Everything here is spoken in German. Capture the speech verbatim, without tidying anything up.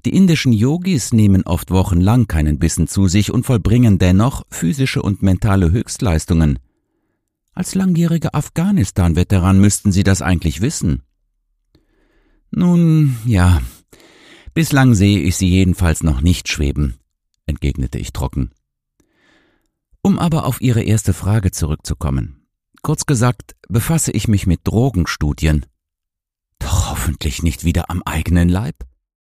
Die indischen Yogis nehmen oft wochenlang keinen Bissen zu sich und vollbringen dennoch physische und mentale Höchstleistungen. Als langjähriger Afghanistan-Veteran müssten Sie das eigentlich wissen. Nun, ja, bislang sehe ich Sie jedenfalls noch nicht schweben, entgegnete ich trocken. Um aber auf Ihre erste Frage zurückzukommen. Kurz gesagt, befasse ich mich mit Drogenstudien. Doch hoffentlich nicht wieder am eigenen Leib?